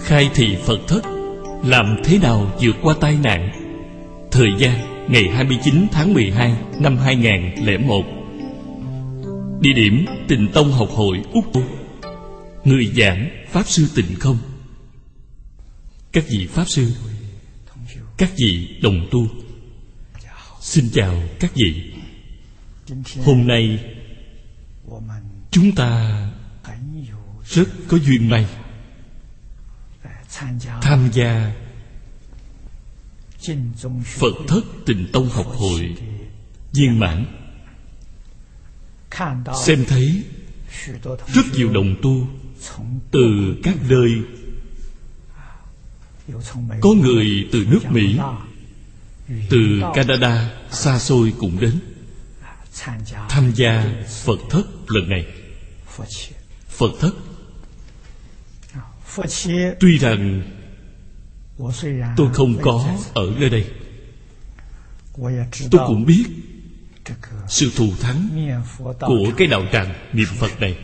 khai thị Phật thất, làm thế nào vượt qua tai nạn. Thời gian ngày 29 tháng 12 năm 2001. Địa điểm Tịnh Tông Học hội Úc. Người giảng Pháp Sư Tịnh Không. Các vị Pháp Sư, các vị đồng tu, xin chào các vị. Hôm nay chúng ta rất có duyên may tham gia Phật thất Tịnh Tông Học hội viên mãn. Xem thấy rất nhiều đồng tu từ các nơi, có người từ nước Mỹ, từ Canada xa xôi cũng đến tham gia Phật thất lần này. Phật thất, tuy rằng tôi không có ở nơi đây, tôi cũng biết sự thù thắng của cái đạo tràng niệm Phật này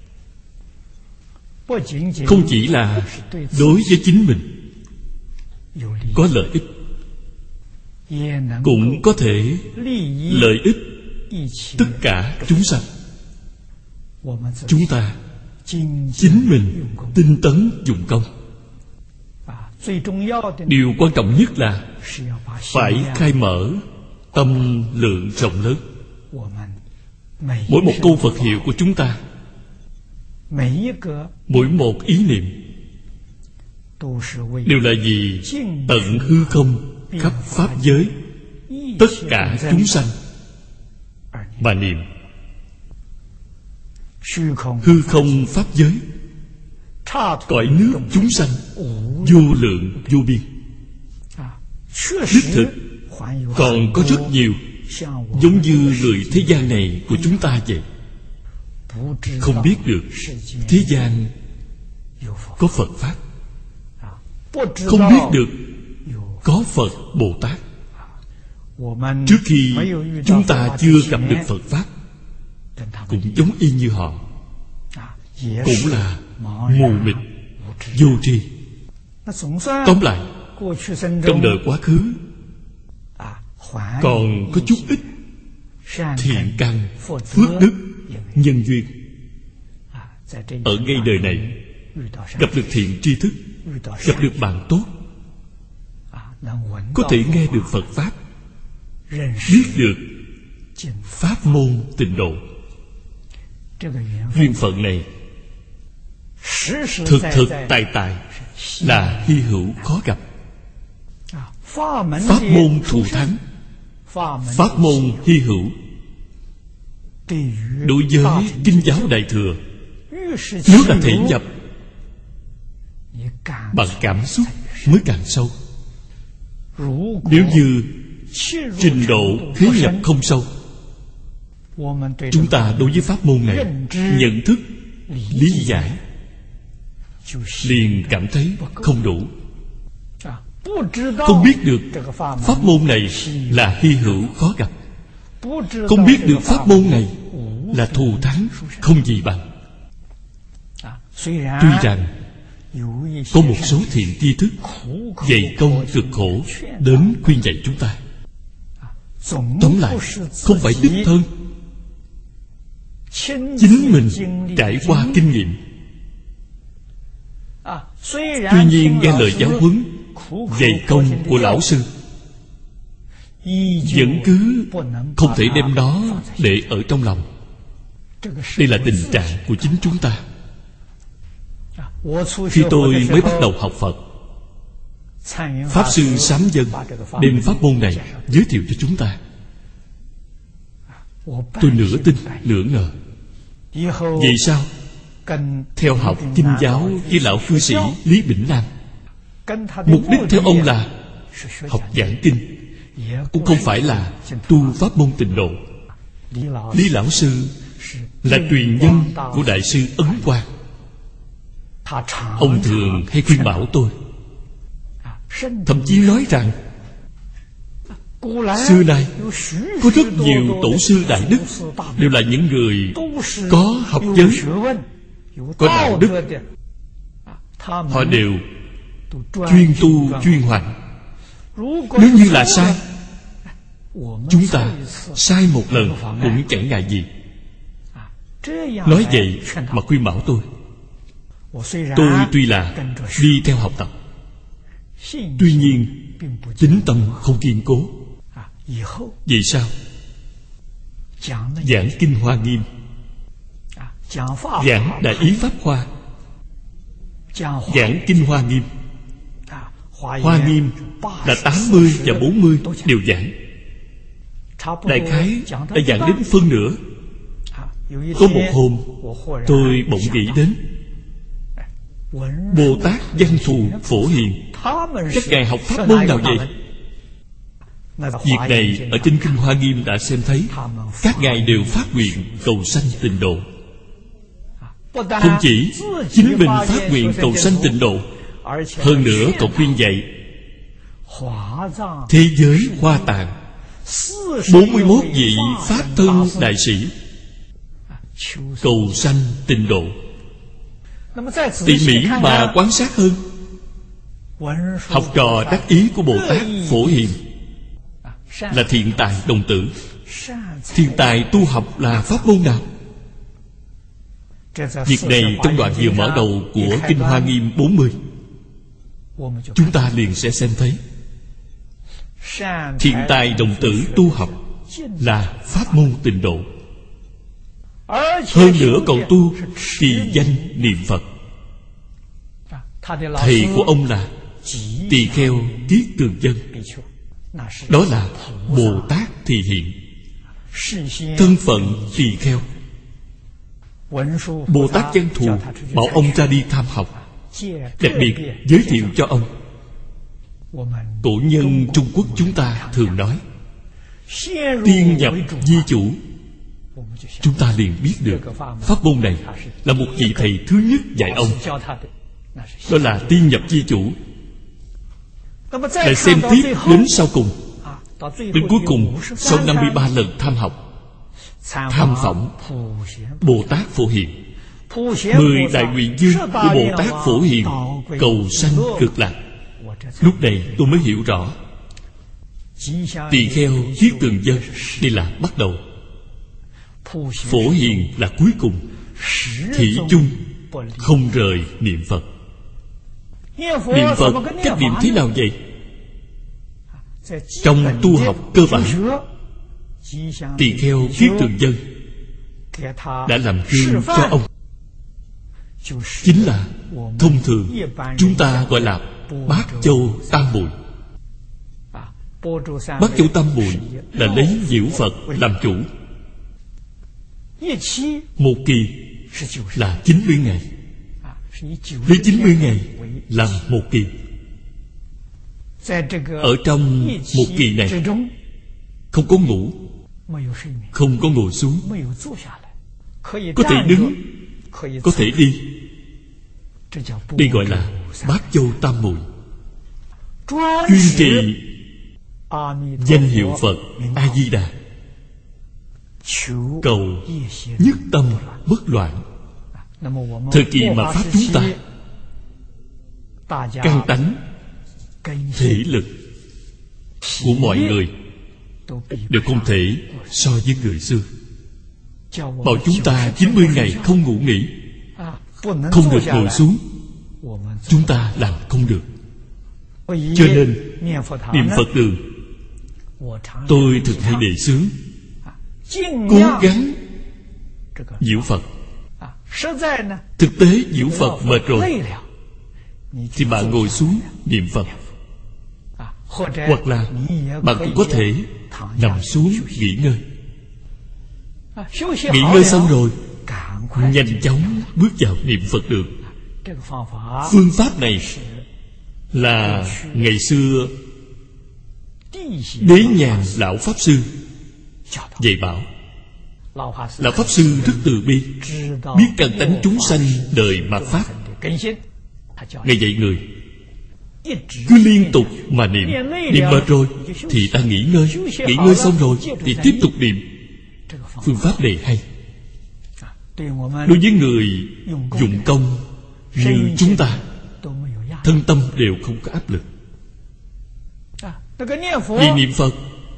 không chỉ là đối với chính mình có lợi ích, cũng có thể lợi ích tất cả chúng sanh. Chúng ta chính mình tinh tấn dụng công. Điều quan trọng nhất là phải khai mở tâm lượng rộng lớn. Mỗi một câu Phật hiệu của chúng ta, mỗi một ý niệm đều là vì tận hư không khắp pháp giới tất cả chúng sanh mà niệm. Hư không pháp giới, cõi nước chúng sanh vô lượng vô biên. Đích thực còn có rất nhiều giống như người thế gian này của chúng ta vậy, không biết được thế gian có Phật Pháp, không biết được có Phật Bồ Tát. Trước khi chúng ta chưa gặp được Phật Pháp, cũng giống y như họ, cũng là mù mịt vô tri. Tóm lại, trong đời quá khứ còn có chút ít thiện căn, phước đức, nhân duyên. Ở ngay đời này gặp được thiện tri thức, gặp được bạn tốt, có thể nghe được Phật Pháp, biết được pháp môn tịnh độ. Duyên phận này thực thực tại tại là hy hữu khó gặp. Pháp môn thù thắng, pháp môn hy hữu. Đối với Kinh giáo Đại Thừa, nếu là thể nhập, bằng cảm xúc mới càng sâu. Nếu như trình độ khế nhập không sâu, chúng ta đối với pháp môn này nhận thức, lý giải liền cảm thấy không đủ. Không biết được pháp môn này là hy hữu khó gặp, không biết được pháp môn này là thù thắng không gì bằng. Tuy rằng có một số thiện tri thức dày công cực khổ đến khuyên dạy chúng ta, tóm lại không phải đích thân chính mình trải qua kinh nghiệm. Tuy nhiên nghe lời giáo huấn dày công của lão sư, vẫn cứ không thể đem nó để ở trong lòng. Đây là tình trạng của chính chúng ta. Khi tôi mới bắt đầu học Phật, Pháp Sư Sám Dân đem pháp môn này giới thiệu cho chúng ta. Tôi nửa tin nửa ngờ. Vì sao? Theo học Kinh giáo với lão cư sĩ Lý Bỉnh Nam, mục đích theo ông là học giảng kinh, cũng không phải là tu pháp môn tịnh độ. Lý lão sư là truyền nhân của Đại sư Ấn Quang. Ông thường hay khuyên bảo tôi, thậm chí nói rằng xưa nay có rất nhiều tổ sư đại đức đều là những người có học vấn, có đạo đức. Họ đều chuyên tu chuyên hoằng. Nếu như là sai, chúng ta sai một lần cũng chẳng ngại gì. Nói vậy mà khuyên bảo tôi tuy là đi theo học tập, tuy nhiên tín tâm không kiên cố. Vì sao? Giảng Kinh Hoa Nghiêm, giảng Đại Ý Pháp Hoa, giảng Kinh Hoa Nghiêm. Hoa Nghiêm là 80 và 40 đều giảng. Đại khái đã giảng đến phân nửa. Có một hôm tôi bỗng nghĩ đến Bồ Tát Văn Thù Phổ Hiền, các ngài học pháp môn nào vậy? Việc này ở trên Kinh Hoa Nghiêm đã xem thấy. Các ngài đều phát nguyện cầu sanh tịnh độ. Không chỉ chính mình phát nguyện cầu sanh tịnh độ, hơn nữa còn khuyên dạy thế giới Hoa Tạng 41 vị Pháp thân đại sĩ cầu sanh tịnh độ. Tỉ mỉ mà quan sát hơn, học trò đắc ý của Bồ Tát Phổ Hiền là thiện tài đồng tử. Thiện tài tu học là pháp môn nào? Việc này trong đoạn vừa mở đầu của Kinh Hoa Nghiêm 40 chúng ta liền sẽ xem thấy. Thiện tài đồng tử tu học là pháp môn tịnh độ. Hơn nữa còn tu trì danh niệm Phật. Thầy của ông là Tỳ Kheo Kiết Tường Dân. Đó là Bồ Tát Thị Hiện, thân phận tỳ kheo. Bồ Tát Văn Thù bảo ông ra đi tham học, đặc biệt giới thiệu cho ông. Cổ nhân Trung Quốc chúng ta thường nói tiên nhập di chủ. Chúng ta liền biết được pháp môn này là một vị thầy thứ nhất dạy ông, đó là tiên nhập di chủ. Lại xem tiếp đến sau cùng, đến cuối cùng sau 53 lần tham học, tham phỏng Bồ Tát Phổ Hiền. 10 đại nguyện dương của Bồ Tát Phổ Hiền cầu sanh cực lạc. Lúc này tôi mới hiểu rõ Tỳ Kheo Kiết Tường Dân đây là bắt đầu, Phổ Hiền là cuối cùng. Thủy chung không rời niệm Phật. Niệm Phật cách niệm thế nào vậy? Trong tu học cơ bản, Tỳ Kheo Kiết Tường Dân đã làm gương cho ông. Chính là thông thường chúng ta gọi là Bát Châu Tam Muội. Bát Châu Tam Muội là lấy diệu Phật làm chủ. Một kỳ là 90 ngày, lấy 90 ngày làm một kỳ. Ở trong một kỳ này không có ngủ, không có ngồi xuống, có thể đứng, có thể đi. Đây gọi là Bát Châu Tam Muội. Chuyên trì danh hiệu Phật A Di Đà, cầu nhất tâm bất loạn. Thời kỳ mà pháp chúng ta căn tánh thể lực của mọi người đều không thể so với người xưa. Bảo chúng ta 90 ngày không ngủ nghỉ, không được ngồi xuống, chúng ta làm không được. Cho nên niệm Phật đường tôi thường hay đề xướng cố gắng diệu Phật. Thực tế diệu Phật mệt rồi thì bạn ngồi xuống niệm Phật, hoặc là bạn cũng có thể nằm xuống nghỉ ngơi. Nghỉ ngơi xong rồi nhanh chóng bước vào niệm Phật đường. Phương pháp này là ngày xưa Đế Nhàn Lão Pháp Sư dạy bảo. Lão Pháp Sư rất từ bi, biết căn tánh chúng sanh đời mạt Pháp. Ngài dạy người cứ liên tục mà niệm. Niệm mệt rồi thì ta nghỉ ngơi, nghỉ ngơi xong rồi thì tiếp tục niệm. Phương pháp này hay. Đối với người dụng công như chúng ta thân tâm đều không có áp lực. Vì niệm Phật,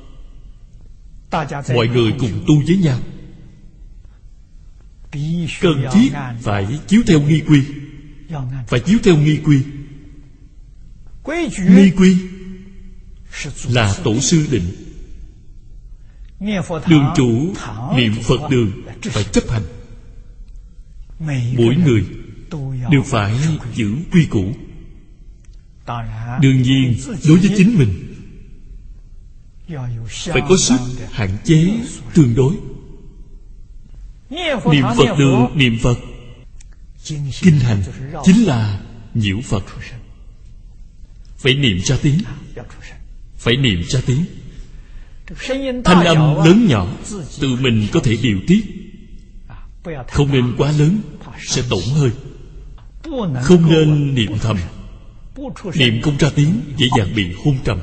mọi người cùng tu với nhau, cần thiết phải chiếu theo nghi quy. Phải chiếu theo nghi quy. Nghi quy là tổ sư định. Đường chủ niệm Phật đường phải chấp hành. Mỗi người đều phải giữ quy củ. Đương nhiên, đối với chính mình phải có sức hạn chế tương đối. Niệm Phật đường niệm Phật, kinh hành chính là nhiễu Phật. Phải niệm ra tiếng. Phải niệm ra tiếng. Thanh âm lớn nhỏ tự mình có thể điều tiết, không nên quá lớn, sẽ tổn hơi. Không nên niệm thầm. Niệm không ra tiếng dễ dàng bị hôn trầm.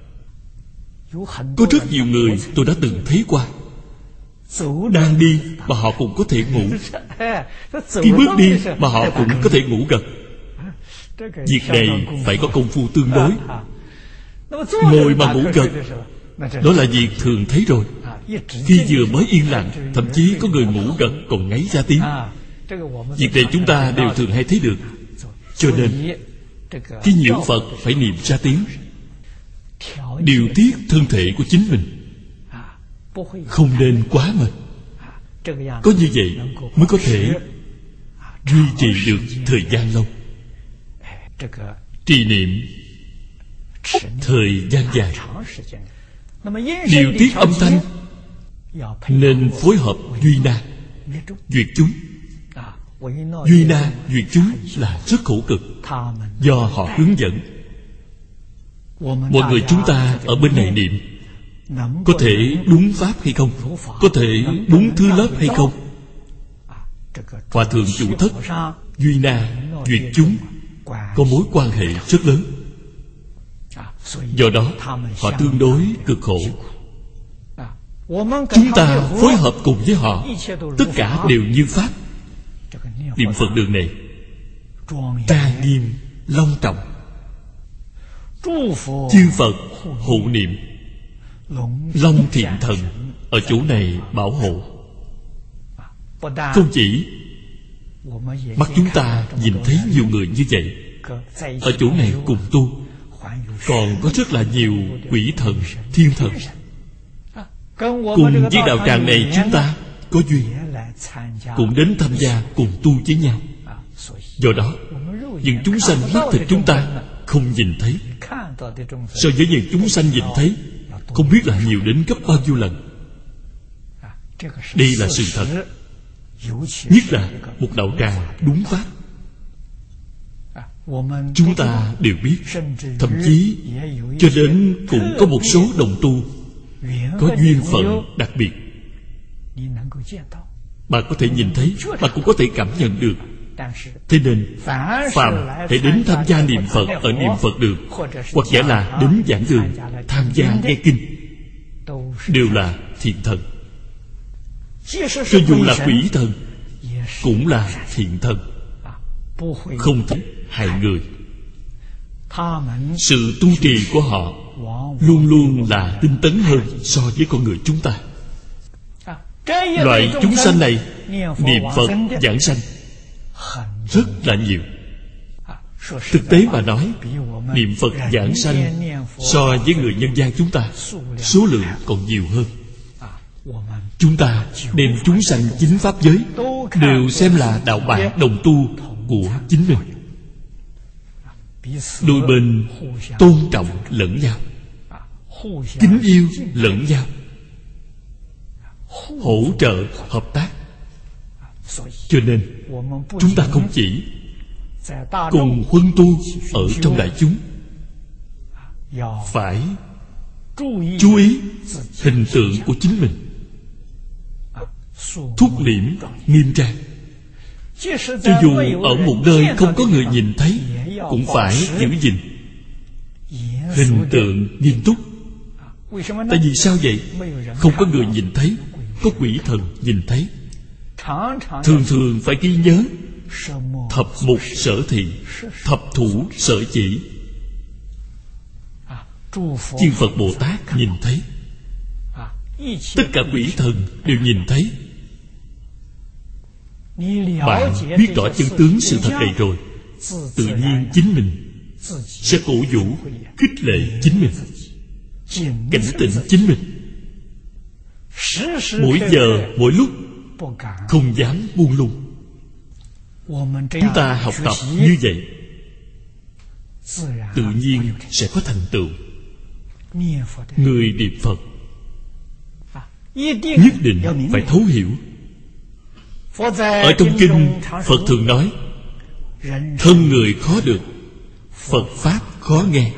Có rất nhiều người tôi đã từng thấy qua, đang đi mà họ cũng có thể ngủ, khi bước đi mà họ cũng có thể ngủ gật. Việc này phải có công phu tương đối. Ngồi mà ngủ gật, đó là việc thường thấy rồi. Khi vừa mới yên lặng, thậm chí có người ngủ gật còn ngáy ra tiếng. Việc này chúng ta đều thường hay thấy được. Cho nên khi nhiễu Phật phải niệm ra tiếng, điều tiết thân thể của chính mình, không nên quá mệt. Có như vậy mới có thể duy trì được thời gian lâu. Trì niệm thời gian dài. Điều tiết âm thanh nên phối hợp duy na, duyệt chúng. Duy na, duyệt chúng là rất khổ cực, do họ hướng dẫn. Mọi người chúng ta ở bên này niệm có thể đúng pháp hay không, có thể đúng thứ lớp hay không. Hòa thượng chủ thất, duy na, duyệt chúng có mối quan hệ rất lớn. Do đó họ tương đối cực khổ. Chúng ta phối hợp cùng với họ, tất cả đều như pháp. Niệm Phật đường này trang nghiêm long trọng. Chư Phật hộ niệm, Long Thiện Thần ở chỗ này bảo hộ. Không chỉ mắt chúng ta nhìn thấy nhiều người như vậy ở chỗ này cùng tu, còn có rất là nhiều quỷ thần, thiên thần cùng với đạo tràng này chúng ta có duyên, cũng đến tham gia cùng tu với nhau. Do đó những chúng sanh mắt thịt chúng ta không nhìn thấy, so với những chúng sanh nhìn thấy không biết là nhiều đến gấp bao nhiêu lần. Đây là sự thật. Nhất là một đạo tràng đúng pháp, chúng ta đều biết. Thậm chí cho đến cũng có một số đồng tu có duyên phận đặc biệt, bạn có thể nhìn thấy, bạn cũng có thể cảm nhận được. Thế nên phàm hãy đến tham gia niệm Phật ở niệm Phật đường, hoặc giả là đến giảng đường tham gia nghe kinh, đều là thiện thần. Cho dù là quỷ thần cũng là thiện thần, không thể hại người. Sự tu trì của họ luôn luôn là tinh tấn hơn so với con người chúng ta. Loại chúng sanh này niệm Phật giảng sanh rất là nhiều. Thực tế mà nói, niệm Phật giảng sanh so với người nhân gian chúng ta số lượng còn nhiều hơn. Chúng ta đem chúng sanh chính pháp giới đều xem là đạo bạn đồng tu của chính mình. Đôi bên tôn trọng lẫn nhau, kính yêu lẫn nhau, hỗ trợ hợp tác. Cho nên chúng ta không chỉ cùng huân tu ở trong đại chúng, phải chú ý hình tượng của chính mình, thúc liễm nghiêm trang. Cho dù ở một nơi không có người nhìn thấy, cũng phải giữ gìn hình tượng nghiêm túc. Tại vì sao vậy? Không có người nhìn thấy, có quỷ thần nhìn thấy. Thường thường phải ghi nhớ thập mục sở thị, thập thủ sở chỉ. Chư Phật Bồ Tát nhìn thấy, tất cả quỷ thần đều nhìn thấy. Bạn biết rõ chân tướng sự thật này rồi, tự nhiên chính mình sẽ cổ vũ, khích lệ chính mình, cảnh tỉnh chính mình, mỗi giờ mỗi lúc không dám buông lung. Chúng ta học tập như vậy, tự nhiên sẽ có thành tựu. Người niệm Phật nhất định phải thấu hiểu. Ở trong kinh, Phật thường nói, thân người khó được, Phật Pháp khó nghe.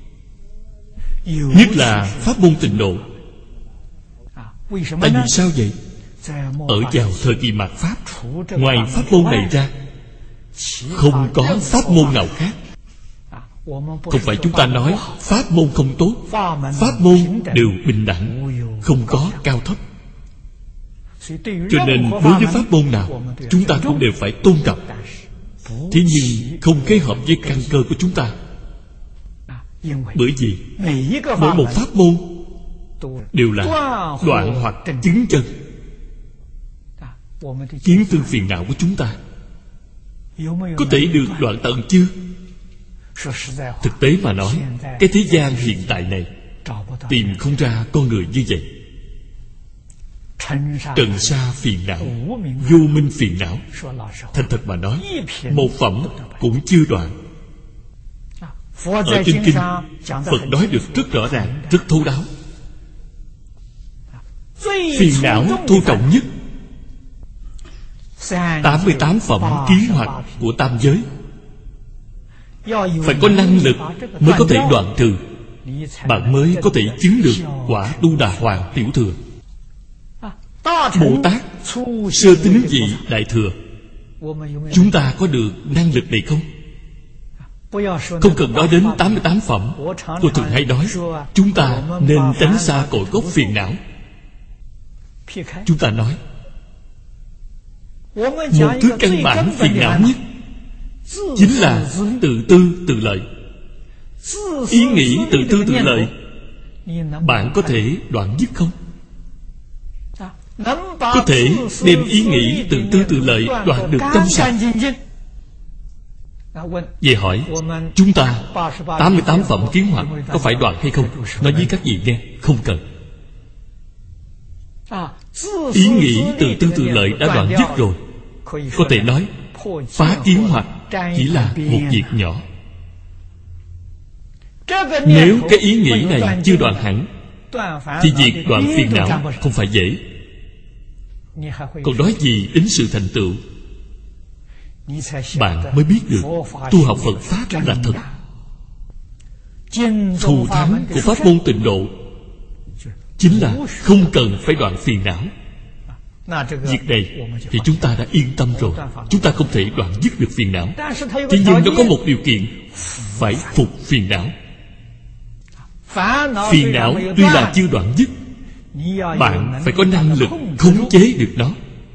Nhất là pháp môn Tịnh Độ. Tại vì sao vậy? Ở vào thời kỳ mạt Pháp, ngoài pháp môn này ra, không có pháp môn nào khác. Không phải chúng ta nói pháp môn không tốt, pháp môn đều bình đẳng, không có cao thấp. Cho nên đối với pháp môn nào, chúng ta cũng đều phải tôn trọng. Thế nhưng không kết hợp với căn cơ của chúng ta. Bởi vì mỗi một pháp môn đều là đoạn hoặc chứng chân. Kiến tư phiền não của chúng ta có thể được đoạn tận chưa? Thực tế mà nói, cái thế gian hiện tại này tìm không ra con người như vậy. Trần sa phiền não, vô minh phiền não, thành thật mà nói, một phẩm cũng chưa đoạn. Ở trên kinh, Phật nói được rất rõ ràng, rất thấu đáo. Phiền não thô trọng nhất 88 phẩm kiến hoạt của tam giới. Phải có năng lực mới có thể đoạn trừ, bạn mới có thể chứng được quả Tu Đà Hoàng tiểu thừa. Bồ Tát sơ tín vị đại thừa, chúng ta có được năng lực này không? Không cần nói đến 88 phẩm. Tôi thường hay nói, chúng ta nên tránh xa cội gốc phiền não. Chúng ta nói, một thứ căn bản phiền não nhất chính là tự tư tự lợi. Ý nghĩ tự tư tự lợi, bạn có thể đoạn dứt không? Có thể đem ý nghĩ tự tư tự lợi đoạn được trong sạch. Về hỏi, chúng ta 88 phẩm kiến hoạt có phải đoạn hay không? Nói với các vị nghe, không cần. Ý nghĩ tự tư tự lợi đã đoạn dứt rồi. Có thể nói, phá kiến hoạt chỉ là một việc nhỏ. Nếu cái ý nghĩ này chưa đoạn hẳn, thì việc đoạn phiền não không phải dễ. Còn nói gì đến sự thành tựu, bạn mới biết được tu học Phật Pháp là thật. Thù thắng của pháp môn Tịnh Độ chính là không cần phải đoạn phiền não. Việc này thì chúng ta đã yên tâm rồi. Chúng ta không thể đoạn dứt được phiền não. Thế nhưng nó có một điều kiện, phải phục phiền não. Phiền não tuy là chưa đoạn dứt, bạn phải có năng lực khống chế được nó.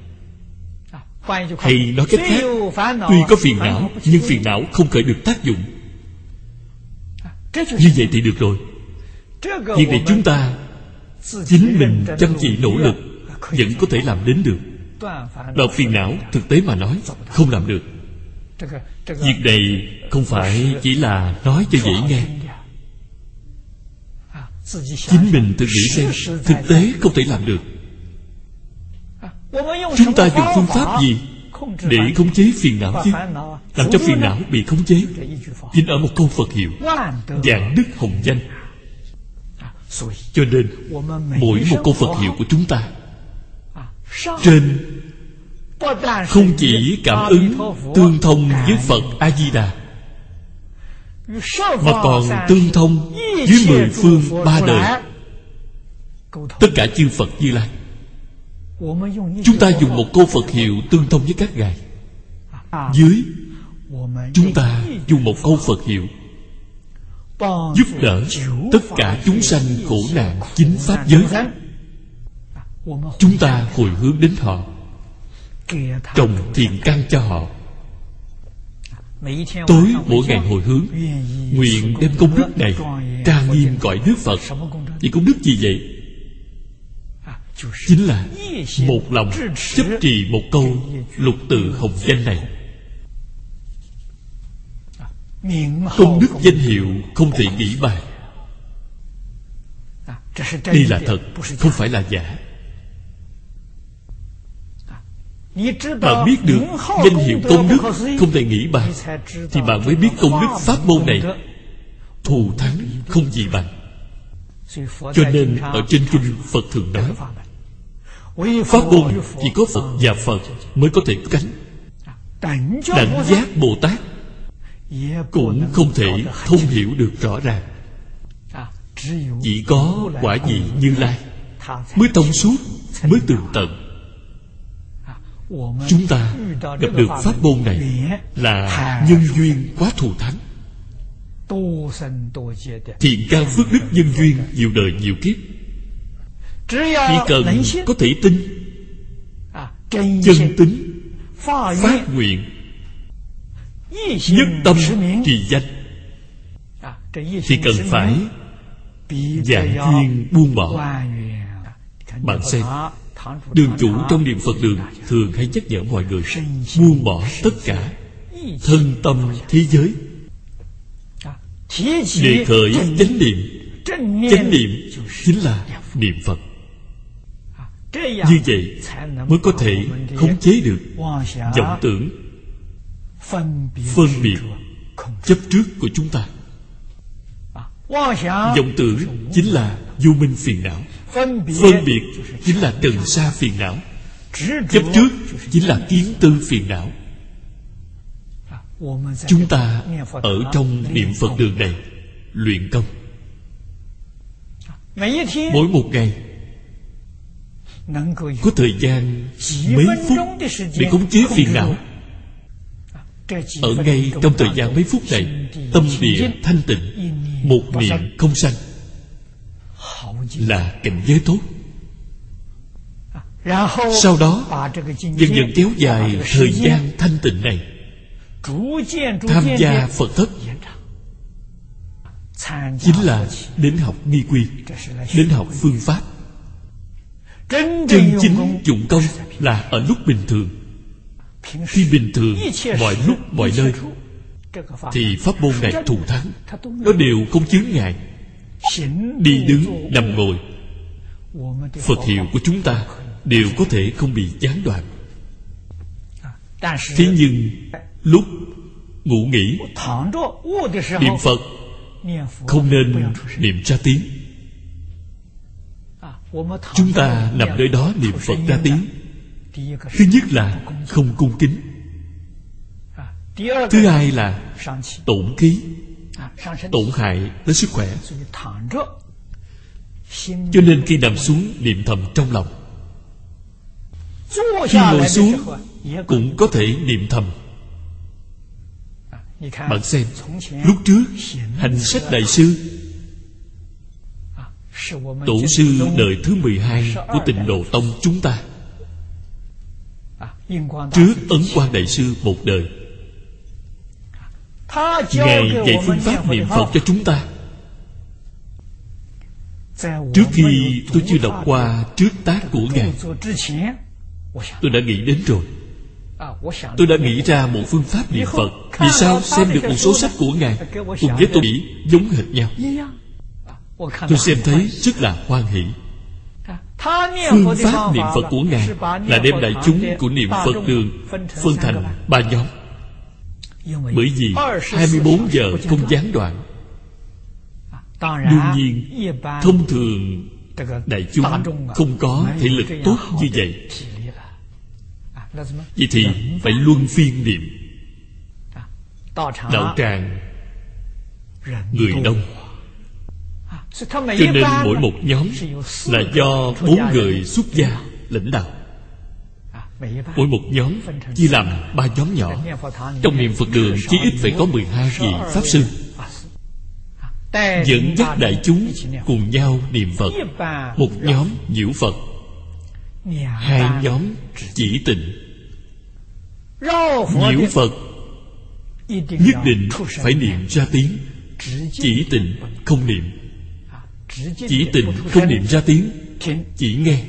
Hay nói cách khác, tuy có phiền não, nhưng phiền não không khởi được tác dụng. Như vậy thì được rồi. Việc này chúng ta chính mình chăm chỉ nỗ lực vẫn có thể làm đến được. Đoạn phiền não thực tế mà nói không làm được. Việc này không phải chỉ là nói cho dễ nghe. Chính mình tự nghĩ xem, thực tế không thể làm được. Chúng ta dùng phương pháp gì để khống chế phiền não chứ? Làm cho phiền não bị khống chế chính ở một câu Phật hiệu: vạn đức hồng danh. Cho nên mỗi một câu Phật hiệu của chúng ta trên không chỉ cảm ứng tương thông với Phật A-di-đà, mà còn tương thông với 10 phương 3 đời, tất cả chư Phật Như Lai. Chúng ta dùng một câu Phật hiệu tương thông với các ngài. Dưới chúng ta dùng một câu Phật hiệu giúp đỡ tất cả chúng sanh khổ nạn chính pháp giới. Chúng ta hồi hướng đến họ, trồng thiện căn cho họ, tối mỗi ngày hồi hướng, nguyện đem công đức này trang nghiêm cõi nước Phật. Thì công đức gì vậy? Chính là một lòng chấp trì một câu lục tự hồng danh này. Công đức danh hiệu không thể nghĩ bàn. Đây là thật, không phải là giả. Bạn biết được danh hiệu công đức không thể nghĩ bàn, thì bạn mới biết công đức pháp môn này thù thắng không gì bằng. Cho nên ở trên kinh Phật thường nói, pháp môn chỉ có Phật và Phật mới có thể cánh. Đẳng giác Bồ Tát cũng không thể thông hiểu được rõ ràng. Chỉ có quả vị Như Lai mới thông suốt, mới tường tận. Chúng ta gặp được pháp môn này là nhân duyên quá thù thắng, thiện căn phước đức nhân duyên nhiều đời nhiều kiếp. Chỉ cần có thể tin, chân tín, phát nguyện, nhất tâm trì danh, thì cần phải vạn duyên buông bỏ. Bạn xem, đường chủ trong niệm Phật đường thường hay nhắc nhở mọi người buông bỏ tất cả thân tâm thế giới, đề khởi chánh niệm. Chánh niệm chính là niệm Phật. Như vậy mới có thể khống chế được vọng tưởng, phân biệt, chấp trước của chúng ta. Vọng tưởng chính là vô minh phiền não, phân biệt chính là trần sa phiền não, chấp trước chính là kiến tư phiền não. Chúng ta ở trong niệm Phật đường này luyện công, mỗi một ngày có thời gian mấy phút để khống chế phiền não. Ở ngay trong thời gian mấy phút này, tâm địa thanh tịnh, một niệm không sanh, là cảnh giới tốt. Sau đó dần dần kéo dài thời gian thanh tịnh này, tham gia Phật thất, chính là đến học nghi quy, đến học phương pháp. Chân chính dụng công là ở lúc bình thường. Khi bình thường, mọi lúc mọi nơi, thì pháp môn này thù thắng. Nó đều không chướng ngại. Đi đứng nằm ngồi, Phật hiệu của chúng ta đều có thể không bị gián đoạn. Thế nhưng lúc ngủ nghỉ niệm Phật không nên niệm ra tiếng. Chúng ta nằm nơi đó niệm Phật ra tiếng, thứ nhất là không cung kính, thứ hai là tổn khí, tổn hại đến sức khỏe. Cho nên khi nằm xuống niệm thầm trong lòng, khi ngồi xuống cũng có thể niệm thầm. Bạn xem, lúc trước Hành Sách Đại Sư, tổ sư đời thứ 12 của Tịnh Độ Tông chúng ta, trước Ấn Quang Đại Sư một đời, Ngài dạy phương pháp niệm Phật cho chúng ta. Trước khi tôi chưa đọc qua trước tác của Ngài, tôi đã nghĩ đến rồi. Tôi đã nghĩ ra một phương pháp niệm Phật. Vì sao xem được một số sách của Ngài cùng với tôi nghĩ giống hệt nhau? Tôi xem thấy rất là hoan hỷ. Phương pháp niệm Phật của Ngài là đem đại chúng của niệm Phật đường phân thành 3 nhóm. Bởi vì 24 giờ không gián đoạn. Đương nhiên, thông thường đại chúng không có thể lực tốt như vậy. Vậy thì phải luân phiên niệm. Đạo tràng người đông, cho nên mỗi một nhóm là do 4 người xuất gia lãnh đạo. Mỗi một nhóm chia làm 3 nhóm nhỏ. Trong niệm Phật đường chí ít phải có 12 vị Pháp Sư dẫn dắt đại chúng cùng nhau niệm Phật. Một nhóm nhiễu Phật, 2 nhóm chỉ tịnh. Nhiễu Phật nhất định phải niệm ra tiếng. Chỉ tịnh không niệm. Chỉ tịnh không niệm ra tiếng. Chỉ nghe.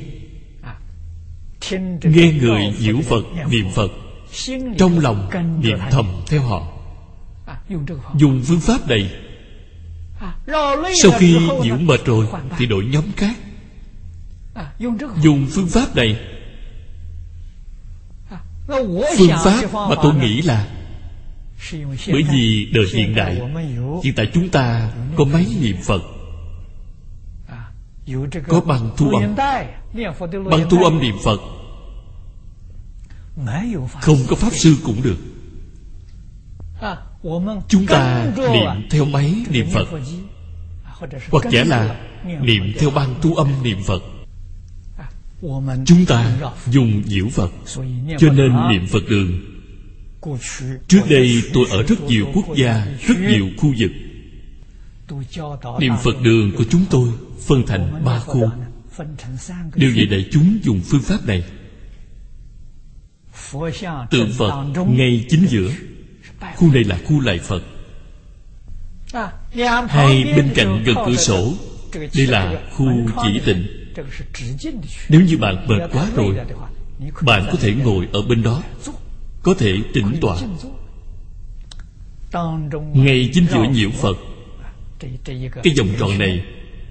Nghe người nhiễu Phật niệm Phật, trong lòng niệm thầm theo họ. Dùng phương pháp này. Sau khi nhiễu mệt rồi thì đổi nhóm khác. Dùng phương pháp này. Phương pháp mà tôi nghĩ là bởi vì đời hiện đại, hiện tại chúng ta có máy niệm Phật, có băng thu âm. Băng thu âm niệm Phật không có pháp sư cũng được. Chúng ta niệm theo máy niệm Phật, hoặc giả là niệm theo băng thu âm niệm Phật. Chúng ta dùng nhiễu Phật, cho nên niệm Phật đường. Trước đây tôi ở rất nhiều quốc gia, rất nhiều khu vực. Niệm Phật đường của chúng tôi phân thành 3 khu, đều dạy đại chúng dùng phương pháp này. Tượng Phật ngay chính giữa. Khu này là khu lạy Phật. Hai bên cạnh gần cửa sổ, đây là khu chỉ tịnh. Nếu như bạn mệt quá rồi, bạn có thể ngồi ở bên đó, có thể tĩnh tọa. Ngay chính giữa nhiễu Phật, cái vòng tròn này,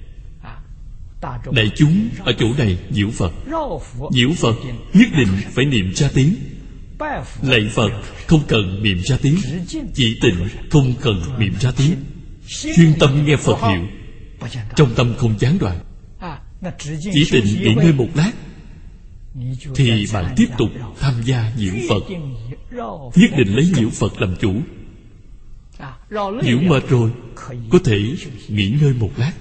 đại chúng ở chỗ này nhiễu Phật. Nhiễu Phật nhất định phải niệm ra tiếng. Lạy Phật không cần niệm ra tiếng. Chỉ tịnh không cần niệm ra tiếng. Chuyên tâm nghe Phật hiệu, trong tâm không gián đoạn. Chỉ tịnh nghỉ ngơi một lát, thì bạn tiếp tục tham gia nhiễu Phật. Nhất định lấy nhiễu Phật làm chủ. Nhiễu mệt rồi, có thể nghỉ ngơi một lát.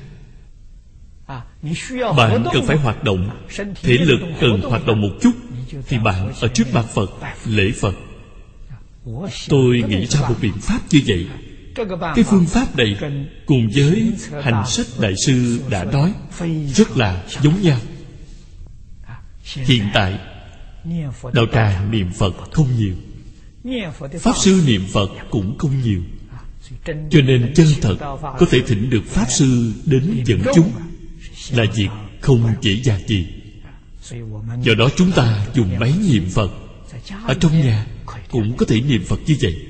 Bạn cần phải hoạt động, thể lực cần hoạt động một chút, thì bạn ở trước mặt Phật lễ Phật. Tôi nghĩ ra một biện pháp như vậy. Cái phương pháp này cùng với hành sách đại sư đã nói rất là giống nhau. Hiện tại đạo tràng niệm Phật không nhiều, pháp sư niệm Phật cũng không nhiều, cho nên chân thật có thể thỉnh được pháp sư đến dẫn chúng là việc không dễ dàng gì. Do đó chúng ta dùng máy niệm Phật. Ở trong nhà cũng có thể niệm Phật như vậy.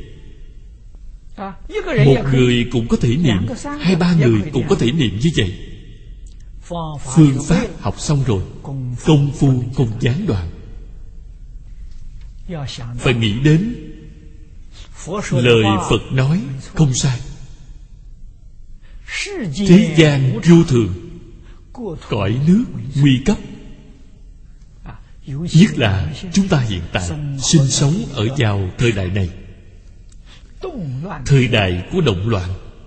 Một người cũng có thể niệm, 2-3 người cũng có thể niệm như vậy. Phương pháp học xong rồi, công phu không gián đoạn. Phải nghĩ đến lời Phật nói không sai. Thế gian vô thường, cõi nước nguy cấp. Nhất là chúng ta hiện tại sinh sống ở vào thời đại này, thời đại của động loạn,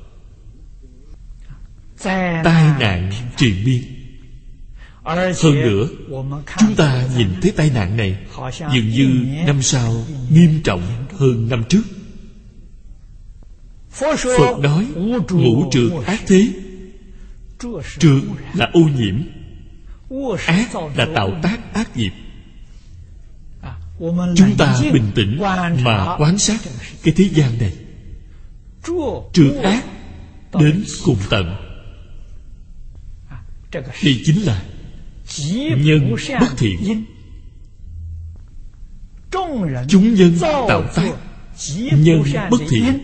tai nạn triền miên. Hơn nữa, chúng ta nhìn thấy tai nạn này dường như năm sau nghiêm trọng hơn năm trước. Phật nói ngũ trược ác thế. Trược là ô nhiễm, ác là tạo tác ác nghiệp. Chúng ta bình tĩnh mà quan sát cái thế gian này, trược ác đến cùng tận. Đây chính là nhân bất thiện. Chúng nhân tạo tác nhân bất thiện,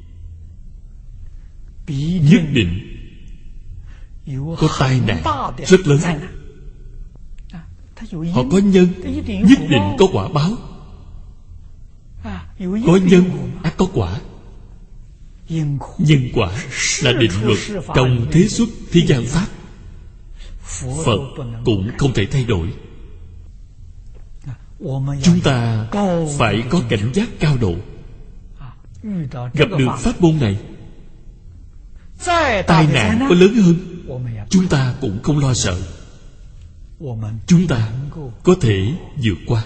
nhất định có tai nạn rất lớn. Họ có nhân, nhất định có quả báo. Có nhân ắt có quả. Nhân quả là định luật trong thế xuất thế gian pháp. Phật cũng không thể thay đổi. Chúng ta phải có cảnh giác cao độ. Gặp được pháp môn này, tai nạn có lớn hơn, chúng ta cũng không lo sợ. Chúng ta có thể vượt qua.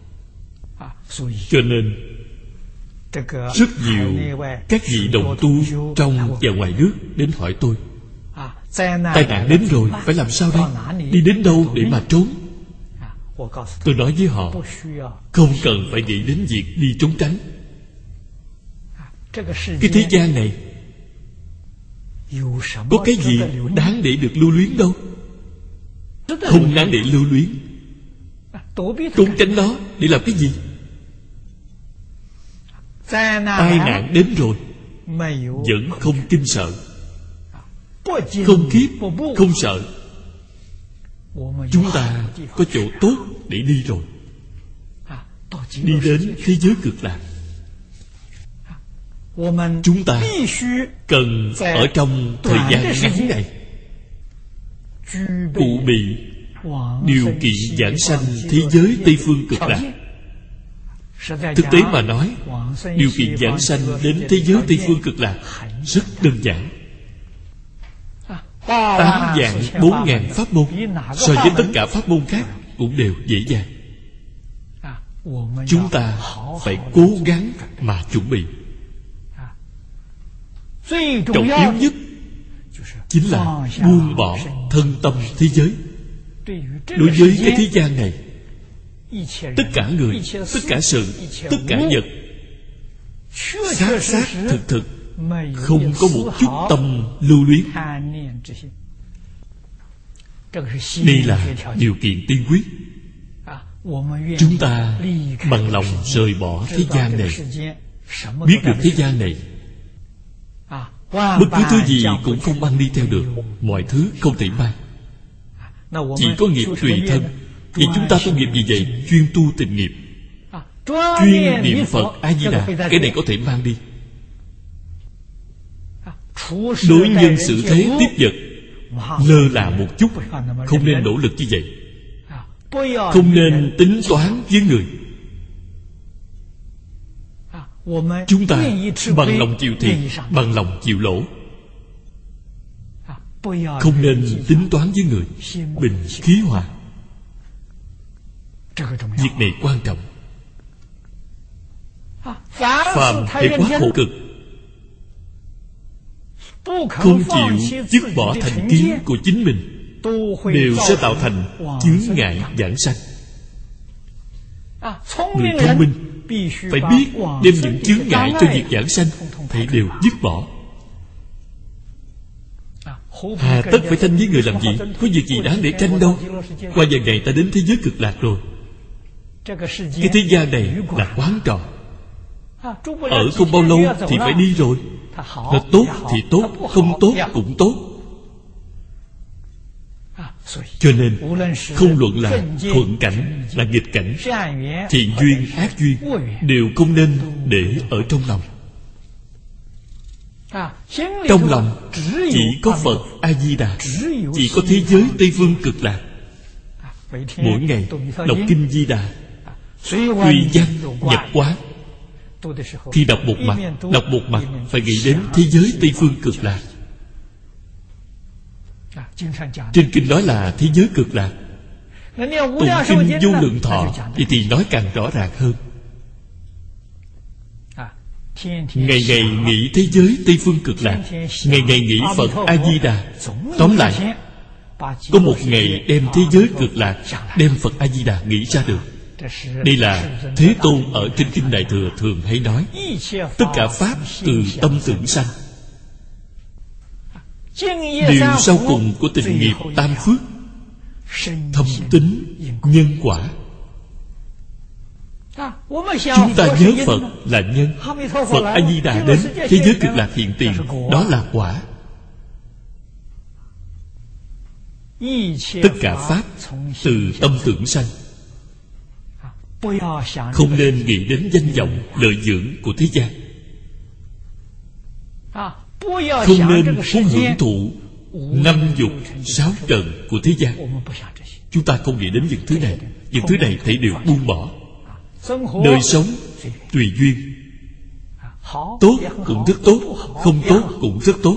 Cho nên rất nhiều các vị đồng tu trong và ngoài nước đến hỏi tôi, tai nạn đến rồi phải làm sao đây? Đi đến đâu để mà trốn? Tôi nói với họ, không cần phải nghĩ đến việc đi trốn tránh. Cái thế gian này có cái gì đáng để được lưu luyến đâu. Không đáng để lưu luyến. Trốn tránh nó để làm cái gì? Tai nạn đến rồi vẫn không kinh sợ, không khiếp, không sợ. Chúng ta có chỗ tốt để đi rồi. Đi đến thế giới cực lạc, chúng ta cần ở trong thời gian ngắn này cụ bị điều kiện giảng sanh thế giới Tây Phương cực lạc. Thực tế mà nói, điều kiện giảng sanh đến thế giới Tây Phương cực lạc rất đơn giản. 8.400.000 pháp môn so với tất cả pháp môn khác cũng đều dễ dàng. Chúng ta phải cố gắng mà chuẩn bị. Trọng yếu nhất chính là buông bỏ thân tâm thế giới. Đối với cái thế gian này, tất cả người, tất cả sự, tất cả vật xác xác thực thực, không có một chút tâm lưu luyến. Đây là điều kiện tiên quyết. Chúng ta bằng lòng rời bỏ thế gian này, biết được thế gian này bất cứ thứ gì cũng không mang đi theo được, mọi thứ không thể mang, chỉ có nghiệp tùy thân. Vậy chúng ta tu nghiệp gì vậy? Chuyên tu tịnh nghiệp, chuyên niệm Phật A Di Đà. Cái này có thể mang đi. Đối nhân xử thế tiếp vật lơ là một chút, không nên nỗ lực như vậy. Không nên tính toán với người. Chúng ta bằng lòng chịu thiệt, bằng lòng chịu lỗ. Không nên tính toán với người, bình khí hòa. Việc này quan trọng. Phàm hệ quá khổ cực, không chịu dứt bỏ thành kiến của chính mình, đều sẽ tạo thành chướng ngại giảng sanh. Người thông minh phải biết đem những chướng ngại cho việc giảng sanh phải đều dứt bỏ. Hà tất phải tranh với người làm gì? Có việc gì đáng để tranh đâu. Qua vài ngày ta đến thế giới cực lạc rồi. Cái thế gian này là quán trò, ở không bao lâu thì phải đi rồi. Nó tốt thì tốt, không tốt cũng tốt. Cho nên không luận là thuận cảnh là nghịch cảnh, thiện duyên ác duyên, đều không nên để ở trong lòng. Trong lòng chỉ có Phật A Di Đà, chỉ có thế giới Tây Phương cực lạc. Mỗi ngày đọc kinh Di Đà, tùy văn nhập quán. Khi đọc một mặt phải nghĩ đến thế giới Tây Phương cực lạc. Trên kinh nói là thế giới cực lạc. Tụng kinh Vô Lượng Thọ thì nói càng rõ ràng hơn. Ngày ngày nghĩ thế giới Tây Phương cực lạc, ngày ngày nghĩ Phật A Di Đà. Tóm lại, có một ngày đem thế giới cực lạc, đem Phật A Di Đà nghĩ ra được. Đây là Thế Tôn ở trên kinh Đại Thừa thường hay nói, tất cả pháp từ tâm tưởng sanh. Điều sau cùng của tịnh nghiệp tam phước, thâm tín nhân quả. Chúng ta nhớ Phật là nhân, Phật A Di Đà đến thế giới cực lạc hiện tiền, đó là quả. Tất cả pháp từ tâm tưởng sanh. Không nên nghĩ đến danh vọng lợi dưỡng của thế gian, không nên muốn hưởng thụ năm dục sáu trần của thế gian. Chúng ta không nghĩ đến những thứ này. Những thứ này thể đều buông bỏ. Đời sống tùy duyên, tốt cũng rất tốt, không tốt cũng rất tốt.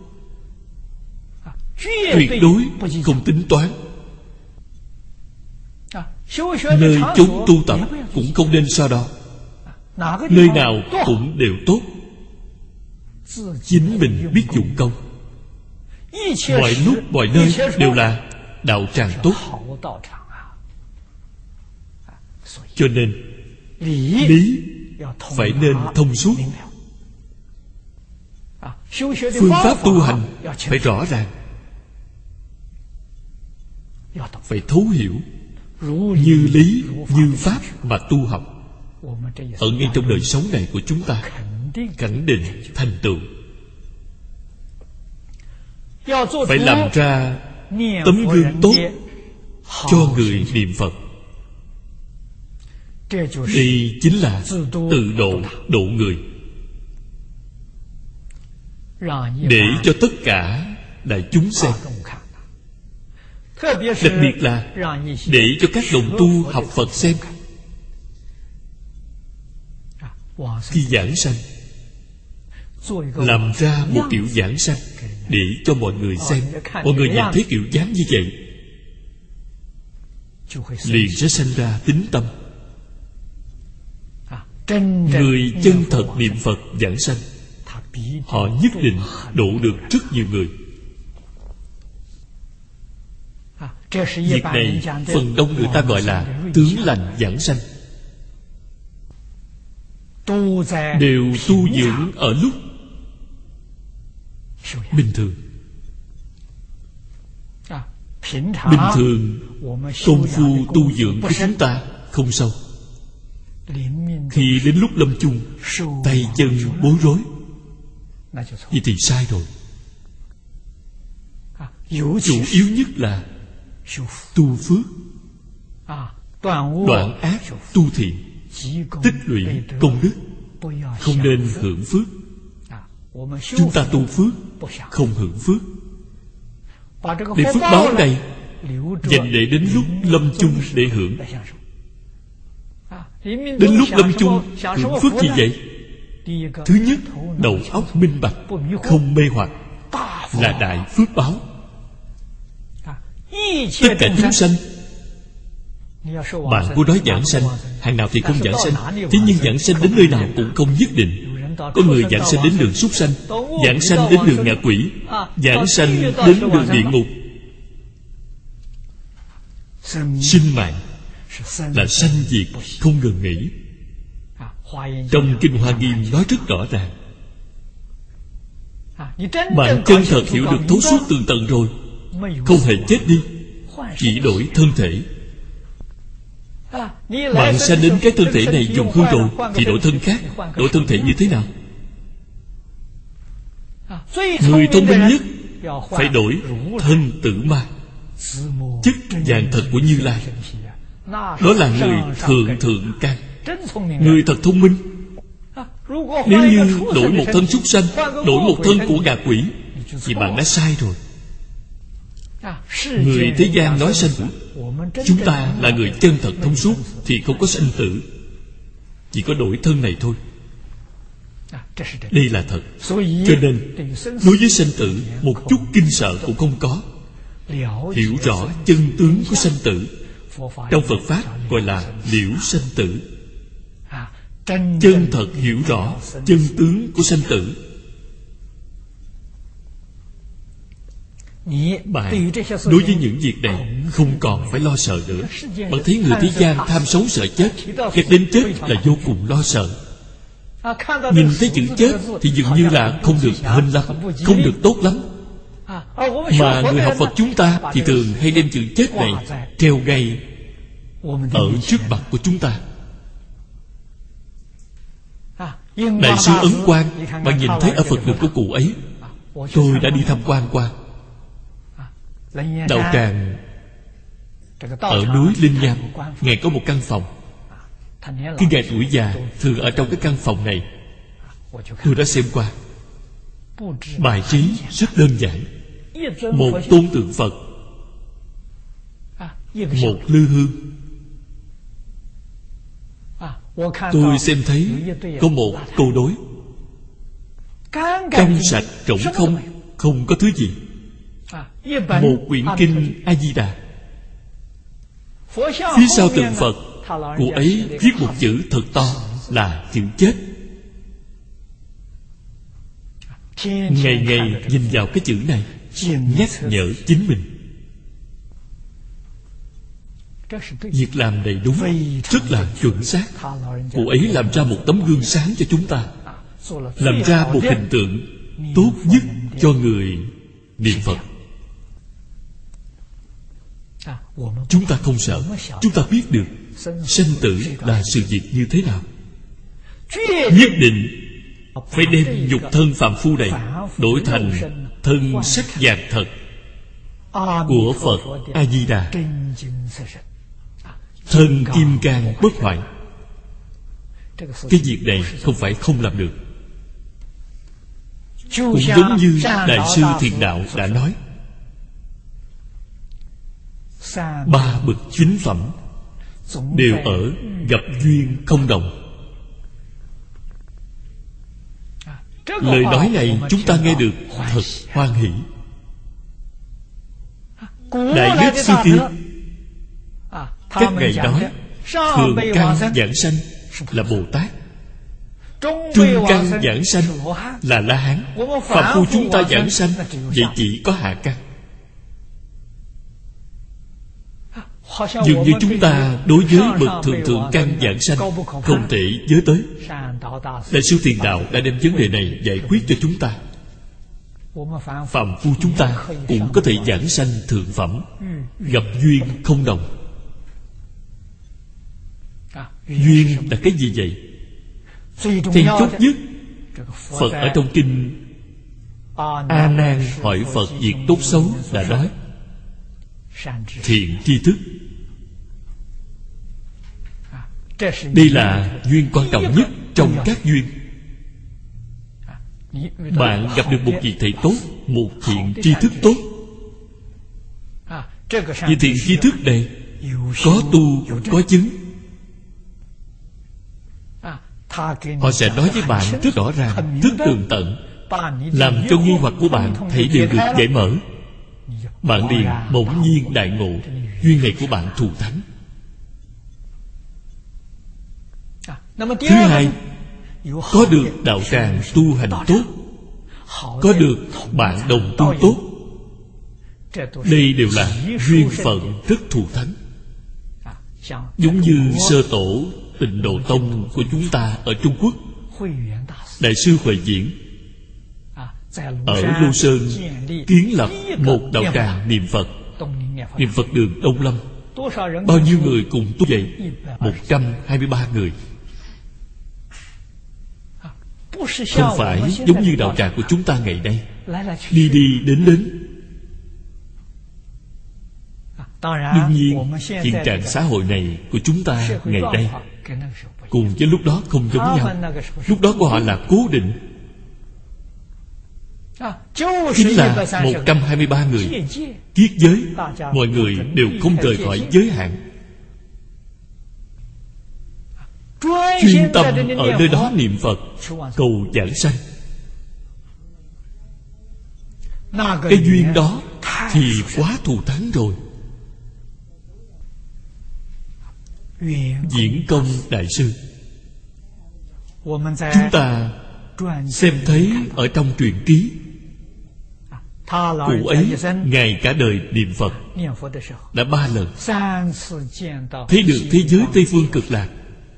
Tuyệt đối không tính toán. Nơi chúng tu tập cũng không nên so đo. Nơi nào cũng đều tốt. Chính mình biết dụng công. Mọi lúc mọi nơi đều là đạo tràng tốt. Cho nên lý phải nên thông suốt. Phương pháp tu hành phải rõ ràng, phải thấu hiểu, như lý như pháp mà tu học. Ở ngay trong đời sống này của chúng ta, khẳng định thành tựu. Phải làm ra tấm gương tốt cho người niệm Phật. Đây chính là tự độ, độ người, để cho tất cả đại chúng xem. Đặc biệt là để cho các đồng tu học Phật xem. Khi giảng sanh, làm ra một kiểu giảng sanh để cho mọi người xem. Mọi người nhìn thấy kiểu dáng như vậy, liền sẽ sanh ra tín tâm. Người chân thật niệm Phật giảng sanh, họ nhất định độ được rất nhiều người. Việc này phần đông người ta gọi là tướng lành giảng sanh, đều tu dưỡng ở lúc bình thường. Bình thường công phu tu dưỡng của chúng ta không sâu. Khi đến lúc lâm chung, tay chân bối rối, vậy thì sai rồi. Chủ yếu nhất là tu phước, đoạn ác tu thiện, tích lũy công đức. Không nên hưởng phước. Chúng ta tu phước, không hưởng phước. Để phước báo này dành để đến lúc lâm chung để hưởng. Đến lúc lâm chung hưởng phước gì vậy? Thứ nhất, đầu óc minh bạch, không mê hoặc, là đại phước báo. Tất cả chúng sanh, bạn cô nói giảng sanh, hàng nào thì không giảng sanh. Thế nhưng giảng sanh đến nơi nào cũng không nhất định. Có người giảng sanh đến đường súc sanh, giảng sanh đến đường ngạ quỷ, giảng sanh đến đường địa ngục. Sinh mạng là sanh diệt không ngừng nghỉ. Trong Kinh Hoa Nghiêm nói rất rõ ràng. Bạn chân thật hiểu được thấu suốt tường tận rồi, không hề chết đi, chỉ đổi thân thể. Bạn sanh đến cái thân thể này dùng hư rồi, thì đổi thân khác. Đổi thân thể như thế nào? Người thông minh nhất phải đổi thân tử ma, chất vàng thật của Như Lai. Đó là người thượng thượng căn, người thật thông minh. Nếu như đổi một thân súc sanh, đổi một thân của gà quỷ, thì bạn đã sai rồi. Người thế gian nói sanh tử, chúng ta là người chân thật thông suốt thì không có sanh tử, chỉ có đổi thân này thôi. Đây là thật. Cho nên đối với sanh tử một chút kinh sợ cũng không có. Hiểu rõ chân tướng của sanh tử, trong Phật Pháp gọi là liễu sanh tử. Chân thật hiểu rõ chân tướng của sanh tử, bạn đối với những việc này không còn phải lo sợ nữa. Bạn thấy người thế gian tham sống sợ chết, ghét đến chết là vô cùng lo sợ. Nhìn thấy chữ chết thì dường như là không được hên lắm, không được tốt lắm. Mà người học Phật chúng ta thì thường hay đem chữ chết này treo ngay ở trước mặt của chúng ta. Đại sư Ấn Quang, bạn nhìn thấy ở Phật đường của cụ ấy. Tôi đã đi tham quan qua. Đạo tràng ở núi Linh Nham, Ngài có một căn phòng. Khi Ngài tuổi già thường ở trong cái căn phòng này. Tôi đã xem qua. Bài trí rất đơn giản. Một tôn tượng Phật, một lư hương. Tôi xem thấy có một câu đối: trong sạch rỗng không, không có thứ gì. Một quyển kinh A Di Đà. Phía sau tượng Phật, cụ ấy viết một chữ thật to là chữ chết. Ngày ngày nhìn vào cái chữ này, nhắc nhở chính mình. Việc làm này đúng, rất là chuẩn xác. Cụ ấy làm ra một tấm gương sáng cho chúng ta, làm ra một hình tượng tốt nhất cho người niệm Phật. Chúng ta không sợ. Chúng ta biết được sanh tử là sự việc như thế nào. Nhất định phải đem nhục thân phàm phu này đổi thành thân sắc vàng thật của Phật A-di-đà, thân kim cang bất hoại. Cái việc này không phải không làm được. Cũng giống như Đại sư Thiền Đạo đã nói, 3 bậc chính phẩm đều ở gặp duyên không đồng. Lời nói này chúng ta nghe được thật hoan hỷ. Đại đức xưa kia các ngài nói thượng căn giảng sanh là Bồ Tát, trung căn giảng sanh là La Hán, phạm phu chúng ta giảng sanh vậy chỉ có hạ căn. Dường như chúng ta đối với bậc thượng căn giảng sanh không thể giới tới. Đại sư Thiền Đạo đã đem vấn đề này giải quyết cho chúng ta. Phạm phu chúng ta cũng có thể giảng sanh thượng phẩm, gặp duyên không đồng. Duyên là cái gì vậy? Then chốt nhất, Phật ở trong kinh A Nan hỏi Phật việc tốt xấu đã nói thiện tri thức. Đây là duyên quan trọng nhất trong các duyên. Bạn gặp được một vị thầy tốt, một thiện tri thức tốt. Vì thiện tri thức này có tu, có chứng, họ sẽ nói với bạn rất rõ ràng, rất tường tận, làm cho nghi hoặc của bạn thấy đều được giải mở. Bạn liền bỗng nhiên đại ngộ, duyên này của bạn thù thắng. Thứ hai, có được đạo tràng tu hành tốt, có được bạn đồng tu tốt. Đây đều là duyên phận rất thù thắng. Giống như sơ tổ Tịnh Độ Tông của chúng ta ở Trung Quốc, Đại sư Huệ Diễn ở Lô Sơn kiến lập một đạo tràng niệm Phật, niệm Phật đường Đông Lâm. Bao nhiêu người cùng tu vậy? 123 người. Không phải giống như đạo tràng của chúng ta ngày nay, đi đi đến đến. Đương nhiên, hiện trạng xã hội này của chúng ta ngày nay cùng với lúc đó không giống nhau. Lúc đó của họ là cố định, chính là 123 người kiết giới. Mọi người đều không rời khỏi giới hạn, chuyên tâm ở nơi đó niệm Phật, cầu giảng sanh. Cái duyên đó thì quá thù thắng rồi. Diễn Công Đại sư, chúng ta xem thấy ở trong truyện ký, cụ ấy ngày cả đời niệm Phật đã 3 lần thấy được thế giới Tây Phương Cực Lạc.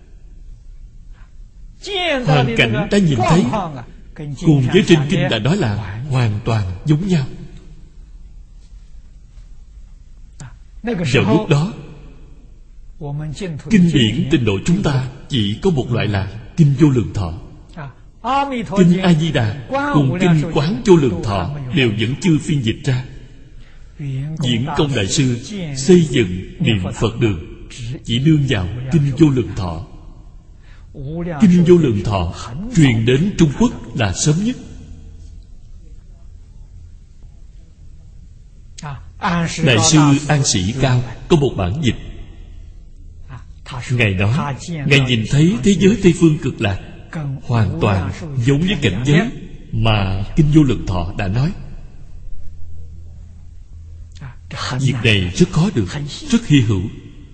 Hoàn cảnh đã nhìn thấy cùng với trên kinh đã nói là hoàn toàn giống nhau. Vào lúc đó, kinh điển Tịnh Độ chúng ta chỉ có một loại là kinh Vô Lượng Thọ. Kinh A Di Đà cùng kinh Quán Vô Lượng Thọ đều vẫn chưa phiên dịch ra. Diễn Công Đại sư xây dựng niệm Phật đường chỉ nương vào kinh Vô Lượng Thọ. Kinh Vô Lượng Thọ truyền đến Trung Quốc là sớm nhất. Đại sư An Sĩ Cao có một bản dịch. Ngài nói Ngài nhìn thấy thế giới Tây Phương Cực Lạc hoàn toàn giống với cảnh giới mà kinh Vô Lượng Thọ đã nói. Việc này rất khó được, rất hy hữu.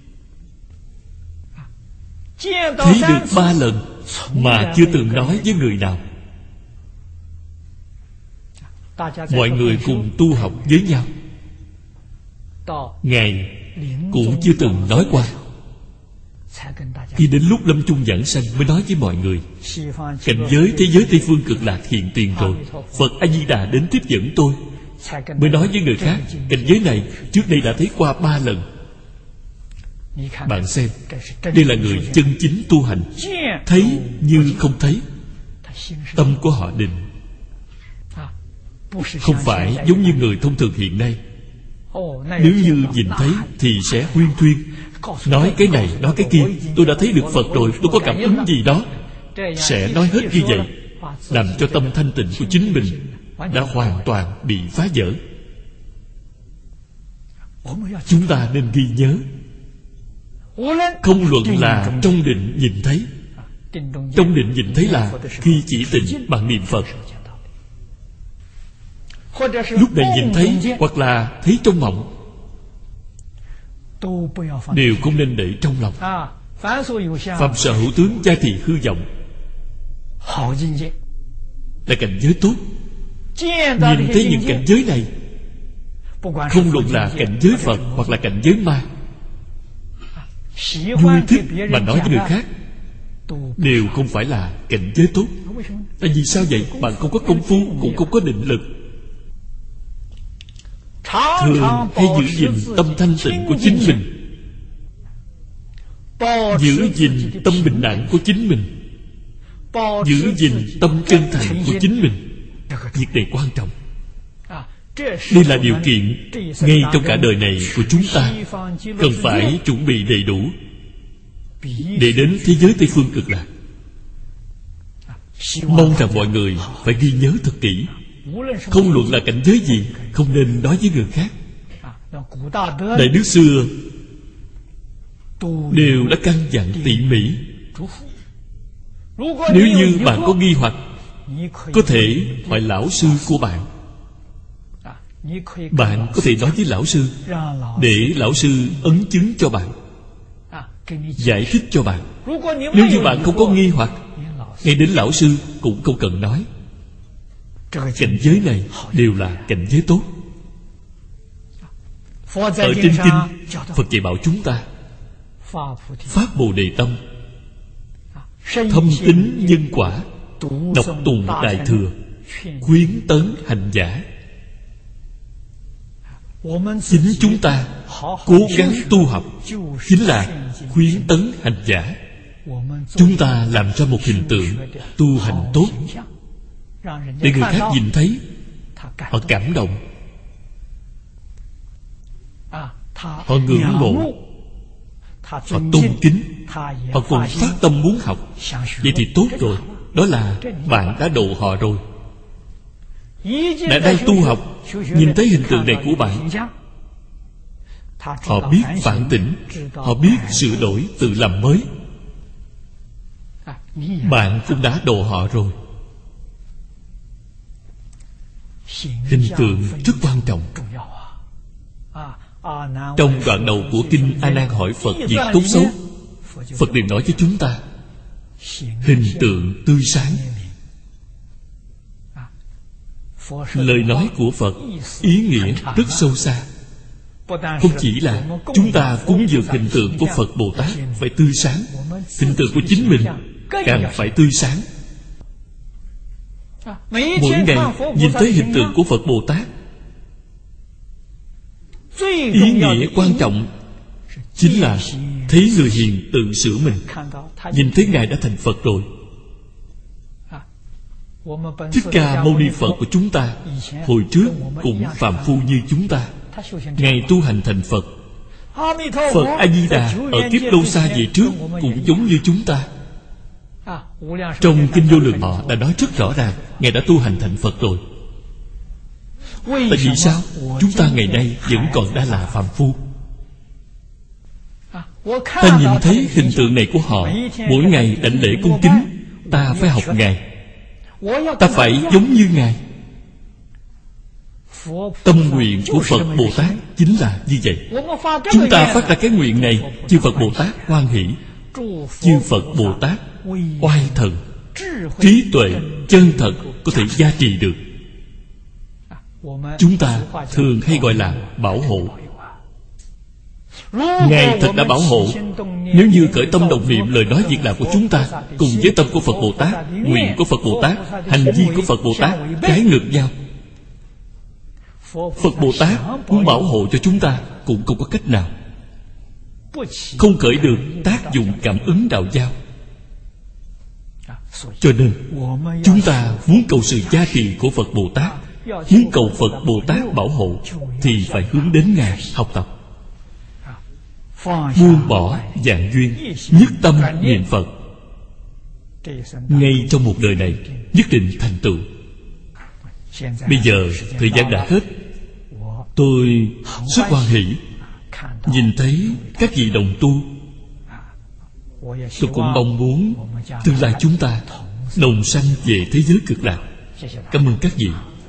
Thấy được 3 lần mà chưa từng nói với người nào. Mọi người cùng tu học với nhau, Ngài cũng chưa từng nói qua. Khi đến lúc lâm chung giảng sanh mới nói với mọi người, cảnh giới thế giới Tây Phương Cực Lạc hiện tiền rồi, Phật A Di Đà đến tiếp dẫn tôi. Mới nói với người khác, cảnh giới này trước đây đã thấy qua 3 lần. Bạn xem, đây là người chân chính tu hành, thấy như không thấy. Tâm của họ định, không phải giống như người thông thường hiện nay. Nếu như nhìn thấy thì sẽ huyên thuyên, nói cái này nói cái kia, tôi đã thấy được Phật rồi, tôi có cảm ứng gì đó, sẽ nói hết như vậy, làm cho tâm thanh tịnh của chính mình đã hoàn toàn bị phá vỡ. Chúng ta nên ghi nhớ, không luận là trong định nhìn thấy. Trong định nhìn thấy là khi chỉ tịnh bằng niệm Phật. Lúc này nhìn thấy hoặc là thấy trong mộng, đều không nên để trong lòng. Phạm sở hữu tướng gia thị hư vọng là cảnh giới tốt. Nhìn thấy những cảnh giới này, không luận là cảnh giới Phật hoặc là cảnh giới ma, vui thích mà nói với người khác, đều không phải là cảnh giới tốt. Tại vì sao vậy? Bạn không có công phu, cũng không có định lực, thường hay giữ gìn tâm thanh tịnh của chính mình, giữ gìn tâm bình đẳng của chính mình, giữ gìn tâm chân thành của chính mình. Việc này quan trọng. Đây là điều kiện ngay trong cả đời này của chúng ta cần phải chuẩn bị đầy đủ để đến thế giới Tây Phương Cực Lạc. Mong rằng mọi người phải ghi nhớ thật kỹ. Không luận là cảnh giới gì, không nên nói với người khác. Đại đức xưa đều đã căn dặn tỉ mỉ. Nếu như bạn có nghi hoặc, có thể hỏi lão sư của bạn. Bạn có thể nói với lão sư, để lão sư ấn chứng cho bạn, giải thích cho bạn. Nếu như bạn không có nghi hoặc, ngay đến lão sư cũng không cần nói. Cảnh giới này đều là cảnh giới tốt. Ở trên kinh, Phật dạy bảo chúng ta phát Bồ Đề tâm, thâm tín nhân quả, đọc tụng Đại Thừa, khuyến tấn hành giả. Chính chúng ta cố gắng tu học chính là khuyến tấn hành giả. Chúng ta làm ra một hình tượng tu hành tốt, để người khác nhìn thấy, họ cảm động, họ ngưỡng mộ, họ tôn kính, họ còn phát tâm muốn học. Vậy thì tốt rồi. Đó là bạn đã độ họ rồi. Đã đang tu học, nhìn thấy hình tượng này của bạn, họ biết phản tỉnh, họ biết sửa đổi tự làm mới. Bạn cũng đã độ họ rồi. Hình tượng rất quan trọng. Trong đoạn đầu của kinh A Nan hỏi Phật việc tốt xấu, Phật liền nói với chúng ta, hình tượng tươi sáng. Lời nói của Phật ý nghĩa rất sâu xa. Không chỉ là chúng ta cúng dường hình tượng của Phật Bồ Tát phải tươi sáng, hình tượng của chính mình càng phải tươi sáng. Mỗi ngày nhìn thấy hình tượng của Phật Bồ Tát, ý nghĩa quan trọng chính là thấy người hiền tự sửa mình, nhìn thấy Ngài đã thành Phật rồi. Thích Ca Mâu Ni Phật của chúng ta hồi trước cũng phàm phu như chúng ta. Ngài tu hành thành Phật. Phật A Di Đà ở kiếp lâu xa về trước cũng giống như chúng ta. Trong kinh Vô Lượng Thọ đã nói rất rõ ràng, Ngài đã tu hành thành Phật rồi. Tại vì sao chúng ta ngày nay vẫn còn đang là phàm phu? Ta nhìn thấy hình tượng này của họ, mỗi ngày đảnh lễ cung kính. Ta phải học Ngài, ta phải giống như Ngài. Tâm nguyện của Phật Bồ Tát chính là như vậy. Chúng ta phát ra cái nguyện này, chư Phật Bồ Tát hoan hỷ. Chư Phật Bồ Tát oai thần, trí tuệ chân thật có thể gia trì được. Chúng ta thường hay gọi là bảo hộ. Ngài thật đã bảo hộ. Nếu như khởi tâm động niệm lời nói việc làm của chúng ta cùng với tâm của Phật Bồ Tát, nguyện của Phật Bồ Tát, hành vi của Phật Bồ Tát trái ngược nhau, Phật Bồ Tát muốn bảo hộ cho chúng ta cũng không có cách nào, không khởi được tác dụng cảm ứng đạo giao. Cho nên chúng ta muốn cầu sự gia trì của Phật Bồ Tát, muốn cầu Phật Bồ Tát bảo hộ, thì phải hướng đến Ngài học tập, buông bỏ vạn duyên, nhất tâm niệm Phật. Ngay trong một đời này nhất định thành tựu. Bây giờ thời gian đã hết, tôi rất hoan hỷ nhìn thấy các vị đồng tu. Tôi cũng mong muốn tương lai chúng ta đồng sanh về thế giới cực lạc. Cảm ơn các vị.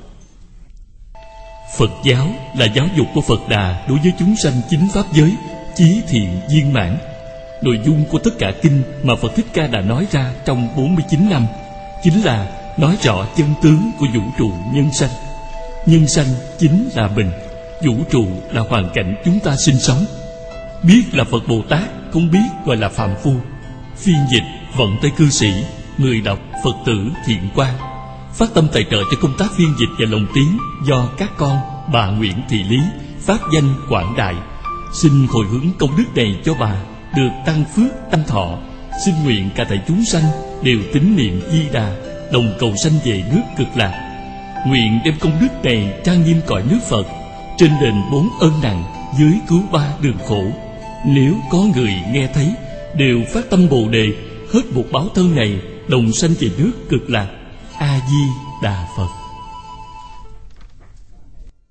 Phật giáo là giáo dục của Phật Đà đối với chúng sanh chính pháp giới, chí thiện viên mãn. Nội dung của tất cả kinh mà Phật Thích Ca đã nói ra trong 49 năm chính là nói rõ chân tướng của vũ trụ nhân sanh. Nhân sanh chính là mình, vũ trụ là hoàn cảnh chúng ta sinh sống. Biết là Phật Bồ Tát, không biết gọi là phàm phu. Phiên dịch vận tới cư sĩ, người đọc Phật tử thiện quan. Phát tâm tài trợ cho công tác phiên dịch và lồng tiếng do các con bà Nguyễn Thị Lý phát danh quảng đại. Xin hồi hướng công đức này cho bà được tăng phước tăng thọ. Xin nguyện cả thảy chúng sanh đều tín niệm Di Đà, đồng cầu sanh về nước cực lạc. Nguyện đem công đức này trang nghiêm cõi nước Phật, trên đền 4 ân nặng, dưới cứu 3 đường khổ. Nếu có người nghe thấy đều phát tâm Bồ Đề, hết một báo thân này đồng sanh về nước cực lạc. A Di Đà Phật.